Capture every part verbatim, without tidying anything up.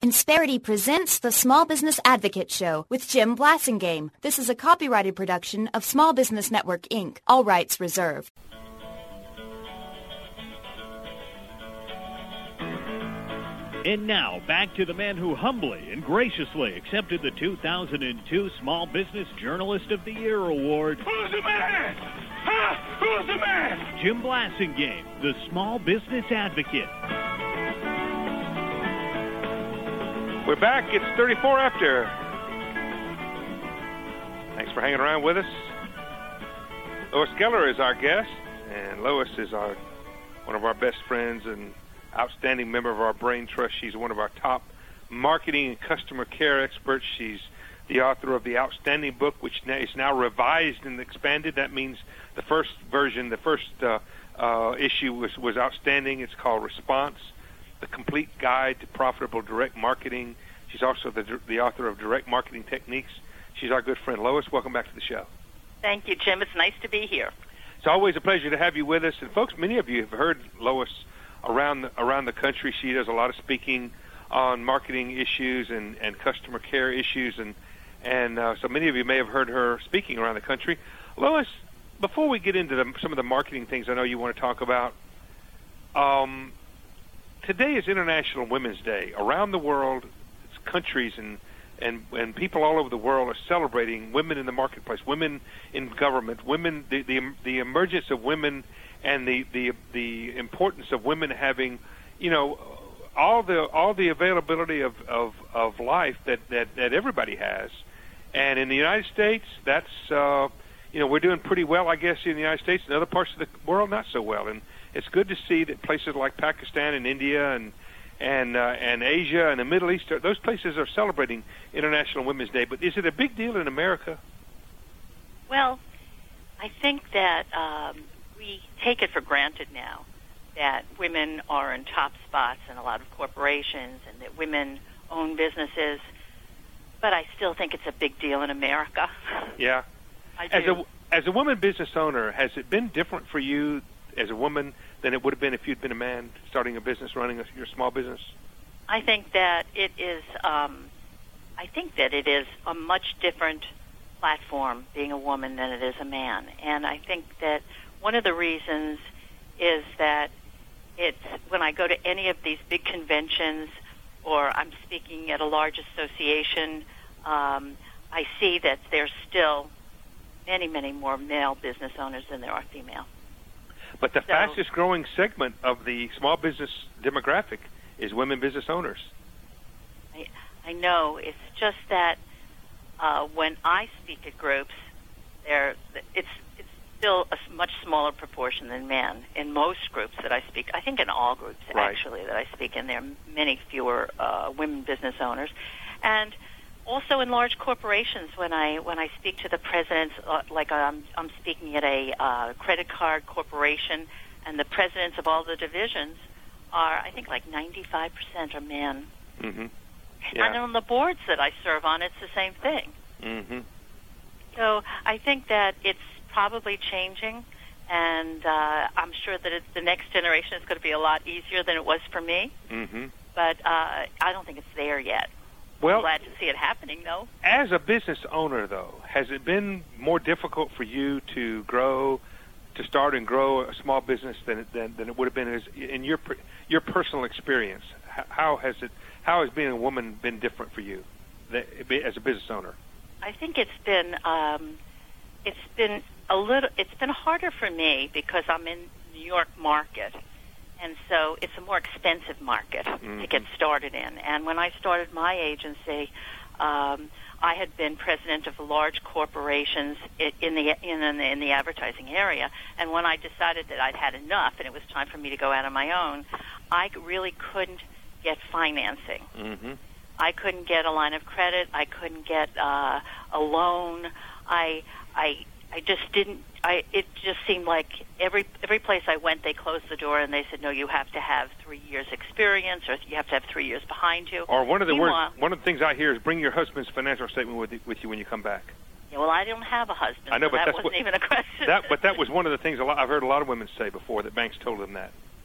Insperity presents the Small Business Advocate Show with Jim Blasingame. This is a copyrighted production of Small Business Network, Incorporated. All rights reserved. And now, back to the man who humbly and graciously accepted the two thousand two Small Business Journalist of the Year Award. Who's the man? Huh? Who's the man? Jim Blasingame, the Small Business Advocate. We're back. It's thirty-four after. Thanks for hanging around with us. Lois Geller is our guest, and Lois is our one of our best friends and outstanding member of our Brain Trust. She's one of our top marketing and customer care experts. She's the author of the outstanding book, which is now revised and expanded. That means the first version, the first uh, uh, issue was, was outstanding. It's called Response, The Complete Guide to Profitable Direct Marketing. She's also the, the author of Direct Marketing Techniques. She's our good friend. Lois, welcome back to the show. Thank you, Jim. It's nice to be here. It's always a pleasure to have you with us. And, folks, many of you have heard Lois around the, around the country. She does a lot of speaking on marketing issues and, and customer care issues, and, and uh, so many of you may have heard her speaking around the country. Lois, before we get into the, some of the marketing things I know you want to talk about, um, today is International Women's Day. Around the world, it's countries and, and, and people all over the world are celebrating women in the marketplace, women in government, women, the, the, the emergence of women and the, the the importance of women having, you know, all the all the availability of, of, of life that, that, that everybody has. And in the United States, that's, uh, you know, we're doing pretty well, I guess, in the United States. In other parts of the world, not so well. And it's good to see that places like Pakistan and India and and uh, and Asia and the Middle East, those places are celebrating International Women's Day. But is it a big deal in America? Well, I think that um, we take it for granted now that women are in top spots in a lot of corporations and that women own businesses, but I still think it's a big deal in America. Yeah. I as do. a as a woman business owner, has it been different for you as a woman than it would have been if you'd been a man starting a business, running a, your small business? I think that it is. Um, I think that it is a much different platform being a woman than it is a man, and I think that one of the reasons is that it's when I go to any of these big conventions or I'm speaking at a large association, um, I see that there's still many, many more male business owners than there are female. But the so, fastest growing segment of the small business demographic is women business owners. I, I know. It's just that uh, when I speak at groups, there it's still a much smaller proportion than men in most groups that I speak. I think in all groups, right. actually, that I speak in, there are many fewer uh, women business owners. And also in large corporations, when I when I speak to the presidents, uh, like I'm, I'm speaking at a uh, credit card corporation, and the presidents of all the divisions are, I think, like ninety-five percent are men. Mm-hmm. Yeah. And on the boards that I serve on, it's the same thing. Mm-hmm. So I think that it's probably changing, and uh, I'm sure that it's, the next generation is going to be a lot easier than it was for me. Mm-hmm. But uh, I don't think it's there yet. Well, I'm glad to see it happening, though. As a business owner, though, has it been more difficult for you to grow, to start and grow a small business than it, than, than it would have been as, in your your personal experience? How has it? How has being a woman been different for you as a business owner? I think it's been um, it's been a little. It's been harder for me because I'm in New York market, and so it's a more expensive market mm-hmm. to get started in. And when I started my agency, um, I had been president of large corporations in the in, in the in the advertising area. And when I decided that I'd had enough and it was time for me to go out on my own, I really couldn't get financing. Mm-hmm. I couldn't get a line of credit. I couldn't get uh, a loan. I I I just didn't. I it just seemed like every every place I went, they closed the door and they said, no, you have to have three years experience, or you have to have three years behind you. Or one of the Meanwhile, words, one of the things I hear is bring your husband's financial statement with you, with you when you come back. Yeah, well, I don't have a husband. I know, so but that that's wasn't what, even a question. That, but that was one of the things a lot, I've heard a lot of women say before, that banks told them that.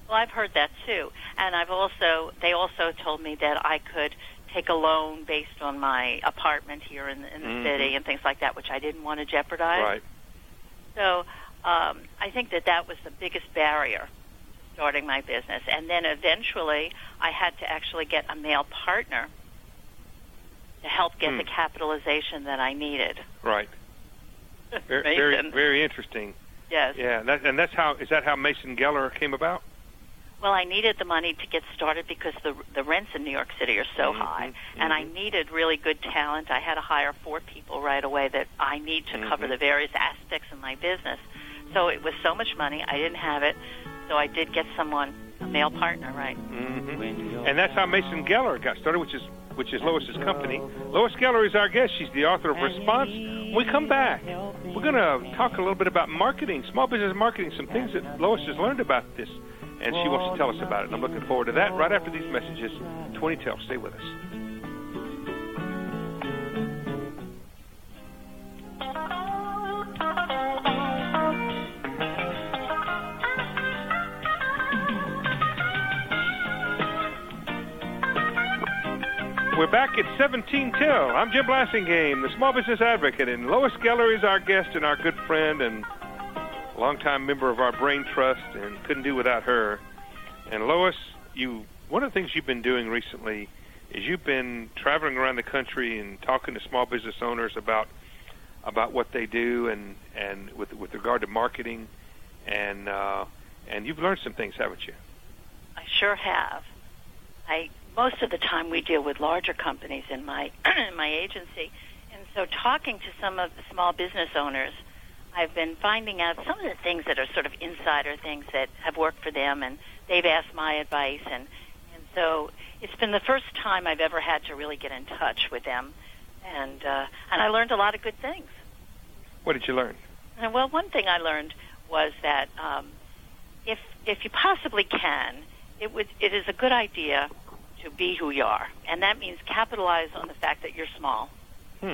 Well, I've heard that too, and I've also they also told me that I could take a loan based on my apartment here in the, in the mm-hmm. city and things like that, which I didn't want to jeopardize. Right. So um, I think that that was the biggest barrier starting my business, and then eventually I had to actually get a male partner to help get hmm. the capitalization that I needed. Right. Very, very, very interesting. Yes. Yeah, that, and that's how is that how Mason Geller came about? Well, I needed the money to get started because the the rents in New York City are so mm-hmm, high, mm-hmm. and I needed really good talent. I had to hire four people right away that I need to mm-hmm. cover the various aspects of my business. So it was so much money, I didn't have it. So I did get someone, a male partner, right? Mm-hmm. And that's how Mason Geller got started, which is which is Lois's company. Lois Geller is our guest. She's the author of Response. When we come back, we're going to talk a little bit about marketing, small business marketing, some things that Lois has learned about this, and she wants to tell us about it. And I'm looking forward to that right after these messages. twenty Tel, stay with us. We're back at seventeen Till. I'm Jim Blasingame, the Small Business Advocate, and Lois Geller is our guest and our good friend and longtime member of our Brain Trust, and couldn't do without her. And Lois, you one of the things you've been doing recently is you've been traveling around the country and talking to small business owners about about what they do and, and with with regard to marketing, and uh, and you've learned some things, haven't you? I sure have. I most of the time we deal with larger companies in my in my agency, and so talking to some of the small business owners, I've been finding out some of the things that are sort of insider things that have worked for them, and they've asked my advice, and and so it's been the first time I've ever had to really get in touch with them, and uh, and I learned a lot of good things. What did you learn? And, well, one thing I learned was that um, if if you possibly can, it would it is a good idea to be who you are, and that means capitalize on the fact that you're small. Hmm.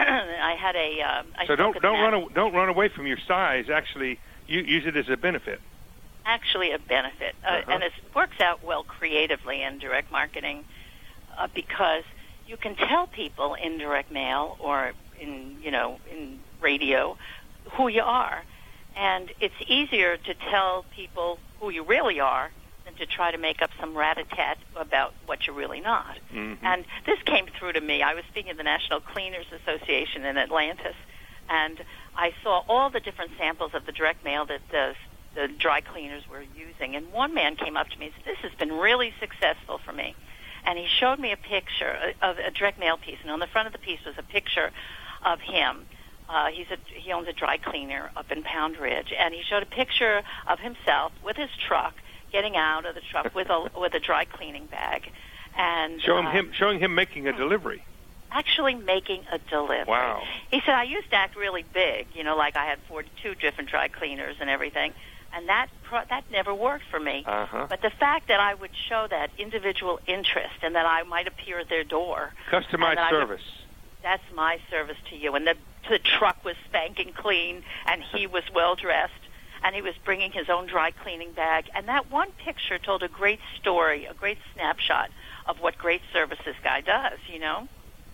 I had a. Uh, I so don't don't run a, don't run away from your size. Actually, you, use it as a benefit. Actually, a benefit, uh, uh-huh. and it works out well creatively in direct marketing uh, because you can tell people in direct mail or in you know in radio who you are, and it's easier to tell people who you really are than to try to make up some rat-a-tat about what you're really not. Mm-hmm. And this came through to me. I was speaking at the National Cleaners Association in Atlantis, and I saw all the different samples of the direct mail that the, the dry cleaners were using. And one man came up to me and said, "This has been really successful for me." And he showed me a picture of a direct mail piece, and on the front of the piece was a picture of him. Uh, he's a, he owns a dry cleaner up in Pound Ridge, and he showed a picture of himself with his truck, getting out of the truck with a with a dry cleaning bag, and showing uh, him showing him making a delivery. Actually, making a delivery. Wow. He said, "I used to act really big, you know, like I had forty-two different dry cleaners and everything, and that pro- that never worked for me. Uh-huh. But the fact that I would show that individual interest and that I might appear at their door, customized service. Would, that's my service to you. And the the truck was spanking clean, and he was well dressed." And he was bringing his own dry cleaning bag. And that one picture told a great story, a great snapshot of what great service this guy does, you know?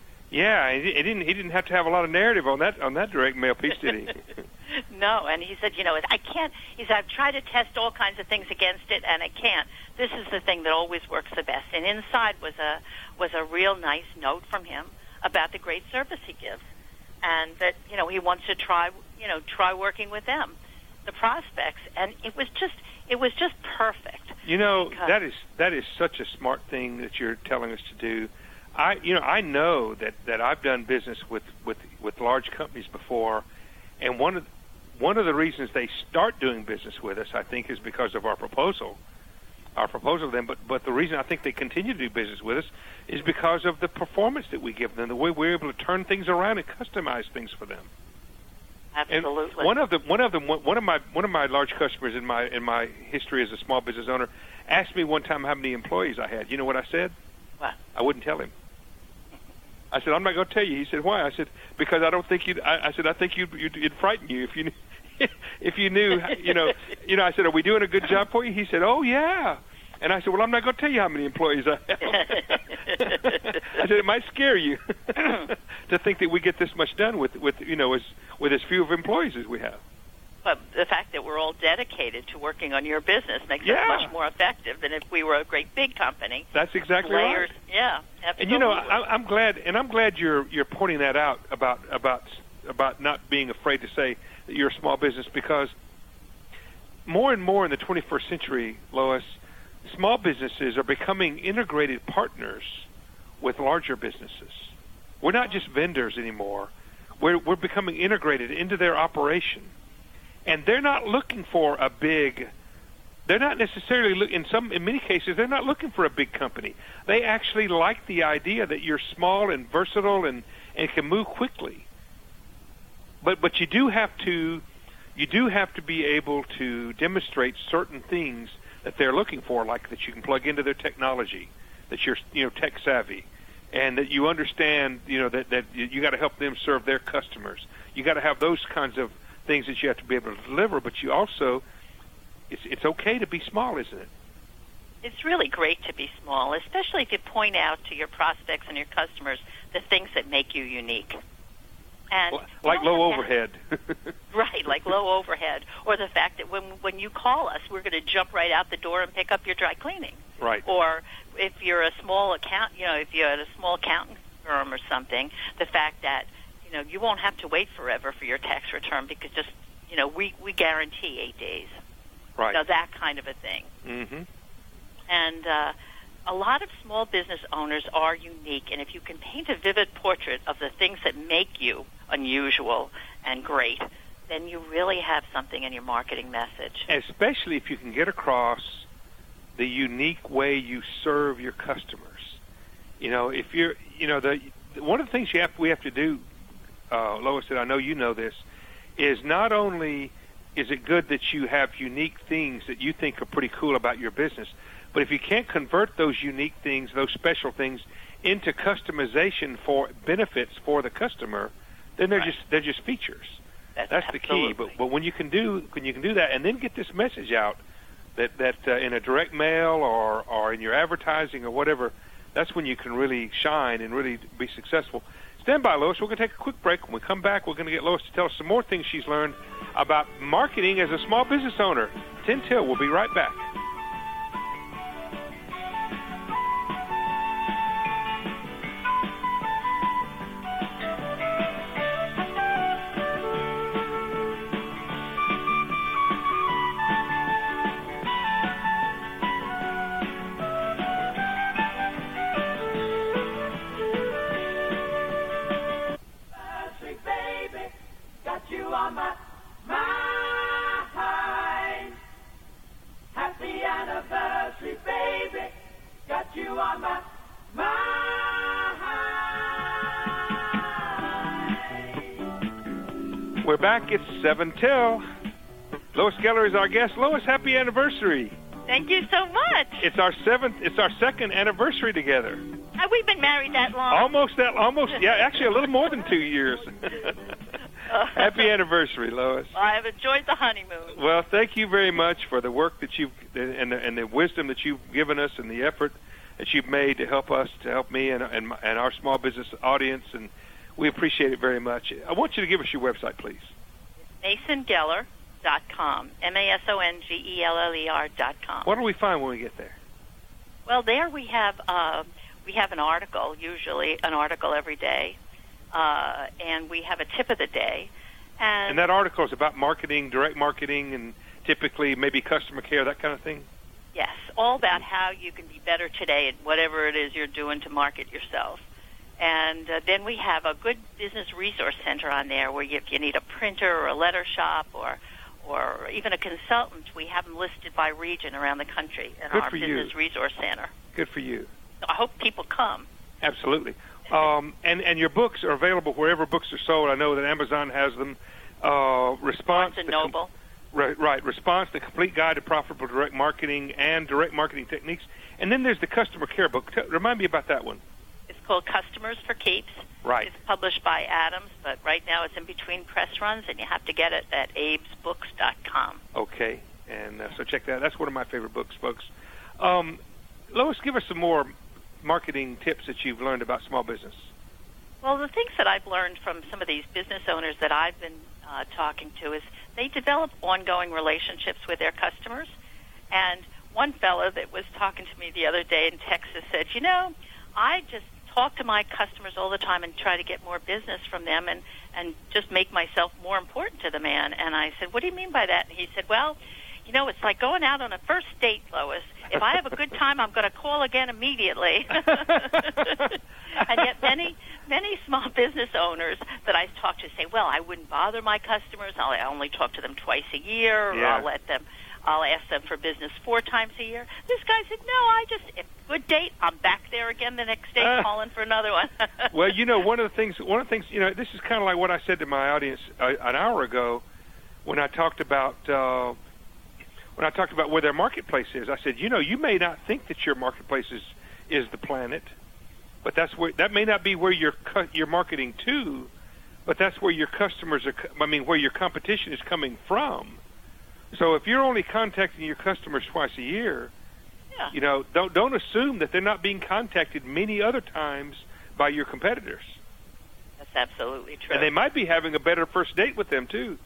Yeah, he didn't he didn't have to have a lot of narrative on that on that direct mail piece, did he? No, and he said, you know, I can't, he said, I've tried to test all kinds of things against it, and I can't. This is the thing that always works the best. And inside was a was a real nice note from him about the great service he gives. And that, you know, he wants to try, you know, try working with them, the prospects, and it was just it was just perfect. You know, that is that is such a smart thing that you're telling us to do. I you know I know that, that I've done business with, with, with large companies before, and one of one of the reasons they start doing business with us, I think, is because of our proposal, our proposal to them. But but the reason I think they continue to do business with us is because of the performance that we give them, the way we're able to turn things around and customize things for them. Absolutely. And one of the one of the one of my one of my large customers in my in my history as a small business owner asked me one time how many employees I had. You know what I said? What? I wouldn't tell him. I said, "I'm not going to tell you." He said, "Why?" I said, "Because I don't think you'd." I, I said, "I think you'd, you'd it'd frighten you if you knew, if you knew, you know, you know, I said, are we doing a good job for you? He said, oh, yeah. And I said, well, I'm not going to tell you how many employees I have. I said, it might scare you to think that we get this much done with, with you know, as, with as few of employees as we have. But the fact that we're all dedicated to working on your business makes yeah. us much more effective than if we were a great big company. That's exactly Layers, right. Yeah. And you know, I, I'm glad, and I'm glad you're you're pointing that out about about about not being afraid to say that you're a small business, because more and more in the twenty-first century, Lois, small businesses are becoming integrated partners with larger businesses. We're not just vendors anymore. We're we're becoming integrated into their operation. And they're not looking for a big, they're not necessarily, look, in some, in many cases, they're not looking for a big company. They actually like the idea that you're small and versatile and, and can move quickly. But but you do have to, you do have to be able to demonstrate certain things that they're looking for, like that you can plug into their technology, that you're, you know, tech savvy, and that you understand, you know, that, that you got to help them serve their customers. You got to have those kinds of things that you have to be able to deliver, but you also, it's it's okay to be small, isn't it? It's really great to be small, especially if you point out to your prospects and your customers the things that make you unique. And like low overhead. Right, like low overhead, or the fact that when when you call us, we're going to jump right out the door and pick up your dry cleaning. Right. Or if you're a small account, you know, if you're at a small accounting firm or something, the fact that you know, you won't have to wait forever for your tax return because just, you know, we, we guarantee eight days. Right. You know, that kind of a thing. Mm-hmm. And uh, a lot of small business owners are unique, and if you can paint a vivid portrait of the things that make you unusual and great, then you really have something in your marketing message. Especially if you can get across the unique way you serve your customers. You know, if you're, you know, the one of the things you have we have to do, Uh, Lois, and I know you know this, is not only is it good that you have unique things that you think are pretty cool about your business, but if you can't convert those unique things, those special things, into customization for benefits for the customer, then they're right. just they're just features. That's, That's the key. But but when you can do when you can do that and then get this message out that that uh, in a direct mail or or in your advertising or whatever, that's when you can really shine and really be successful. Stand by, Lois. We're going to take a quick break. When we come back, we're going to get Lois to tell us some more things she's learned about marketing as a small business owner. ten till. We'll be right back. We're back. It's seven till. Lois Geller is our guest. Lois, happy anniversary. Thank you so much. It's our seventh. It's our second anniversary together. Have we been married that long? Almost that. Almost. Yeah, actually, a little more than two years. Happy anniversary, Lois. Well, I've enjoyed the honeymoon. Well, thank you very much for the work that you've and the, and the wisdom that you've given us and the effort that you've made to help us, to help me and and, and our small business audience, and we appreciate it very much. I want you to give us your website, please. Mason Geller dot com. M A S O N G E L L E R dot com. What do we find when we get there? Well, there we have uh, we have an article, usually an article every day, uh, and we have a tip of the day. And, and that article is about marketing, direct marketing, and typically maybe customer care, that kind of thing? Yes, all about how you can be better today at whatever it is you're doing to market yourself. And uh, then we have a good business resource center on there where you, if you need a printer or a letter shop or or even a consultant, we have them listed by region around the country in good our for business you. resource center. Good for you. So I hope people come. Absolutely. Um, and, and your books are available wherever books are sold. I know that Amazon has them. Uh, Response Barnes and Noble. Com- right, right. Response, the Complete Guide to Profitable Direct Marketing and Direct Marketing Techniques. And then there's the Customer Care book. T- remind me about that one. It's called Customers for Keeps. Right. It's published by Adams, but right now it's in between press runs, and you have to get it at abes books dot com. Okay, and uh, so check that out. That's one of my favorite books, folks. Um, Lois, give us some more marketing tips that you've learned about small business. Well, the things that I've learned from some of these business owners that I've been uh, talking to is they develop ongoing relationships with their customers. And one fellow that was talking to me the other day in Texas said, you know, I just talk to my customers all the time and try to get more business from them and, and just make myself more important to the man. And I said, what do you mean by that? And he said, well, you know, it's like going out on a first date, Lois. If I have a good time, I'm going to call again immediately. And yet many, many small business owners that I talk to say, well, I wouldn't bother my customers. I'll only talk to them twice a year, or yeah. I'll let them, I'll ask them for business four times a year. This guy said, no, I just, if good date, I'm back there again the next day uh, calling for another one. Well, you know, one of the things, one of the things, you know, this is kind of like what I said to my audience uh, an hour ago when I talked about, uh, when I talked about where their marketplace is. I said, you know, you may not think that your marketplace is, is the planet, but that's where, that may not be where you're, cu- you're marketing to, but that's where your customers are, I mean, where your competition is coming from. So if you're only contacting your customers twice a year, yeah. you know, don't don't assume that they're not being contacted many other times by your competitors. That's absolutely true. And they might be having a better first date with them too.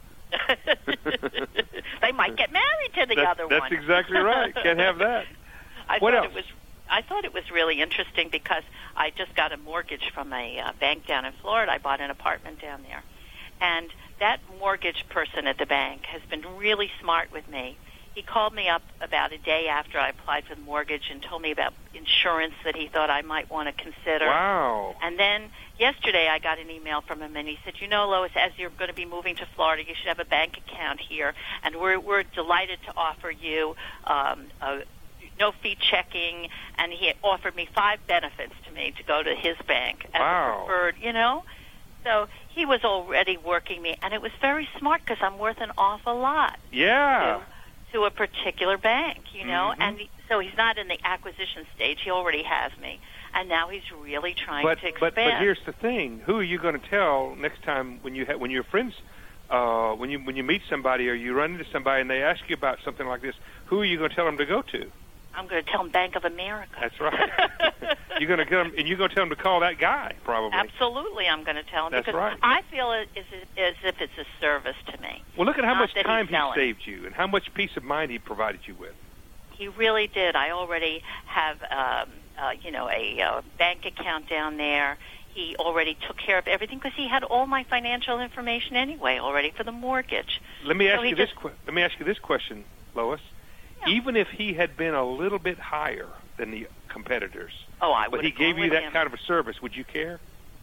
They might get married to the that's, other that's one. That's exactly right. Can't have that. I what thought else? it was. I thought it was really interesting because I just got a mortgage from a uh, bank down in Florida. I bought an apartment down there, and that mortgage person at the bank has been really smart with me. He called me up about a day after I applied for the mortgage and told me about insurance that he thought I might want to consider. Wow. And then yesterday I got an email from him, and he said, you know, Lois, as you're going to be moving to Florida, you should have a bank account here, and we're, we're delighted to offer you um, a no-fee checking, and he offered me five benefits to me to go to his bank as wow. a preferred, you know. So he was already working me, and it was very smart because I'm worth an awful lot. Yeah. To, to a particular bank, you know, mm-hmm. and so he's not in the acquisition stage. He already has me, and now he's really trying but, to expand. But but here's the thing: who are you going to tell next time when you ha- when your friends, uh, when you when you meet somebody or you run into somebody and they ask you about something like this? Who are you going to tell them to go to? I'm going to tell him Bank of America. That's right. You're going to get them, and you're going to tell them to call that guy, probably. Absolutely, I'm going to tell him That's because right. I feel it is as if it's a service to me. Well, look at how Not much that time he's he selling. saved you, and how much peace of mind he provided you with. He really did. I already have, um, uh, you know, a uh, bank account down there. He already took care of everything because he had all my financial information anyway already for the mortgage. Let me ask so you just, this. Que- let me ask you this question, Lois. Yeah. Even if he had been a little bit higher than the competitors, oh, I but he gave you that him. kind of a service, would you care?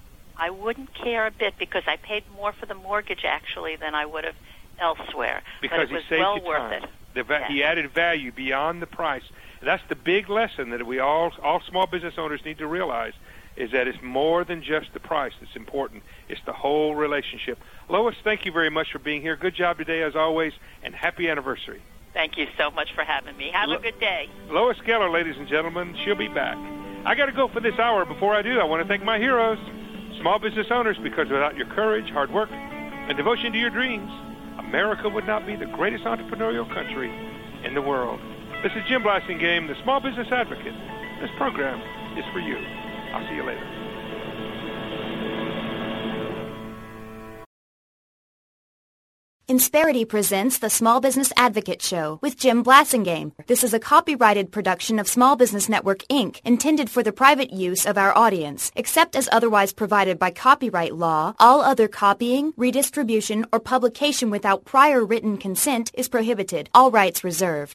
I wouldn't care a bit because I paid more for the mortgage actually than I would have elsewhere. Because but it he was saved well you worth time. it. The va- yeah. He added value beyond the price. And that's the big lesson that we all, all small business owners need to realize, is that it's more than just the price that's important. It's the whole relationship. Lois, thank you very much for being here. Good job today, as always, and happy anniversary. Thank you so much for having me. Have Lo- a good day. Lois Geller, ladies and gentlemen, she'll be back. I got to go for this hour. Before I do, I want to thank my heroes, small business owners, because without your courage, hard work, and devotion to your dreams, America would not be the greatest entrepreneurial country in the world. This is Jim Blasingame, the Small Business Advocate. This program is for you. I'll see you later. Insperity presents the Small Business Advocate Show with Jim Blasingame. This is a copyrighted production of Small Business Network, Incorporated, intended for the private use of our audience. Except as otherwise provided by copyright law, all other copying, redistribution, or publication without prior written consent is prohibited. All rights reserved.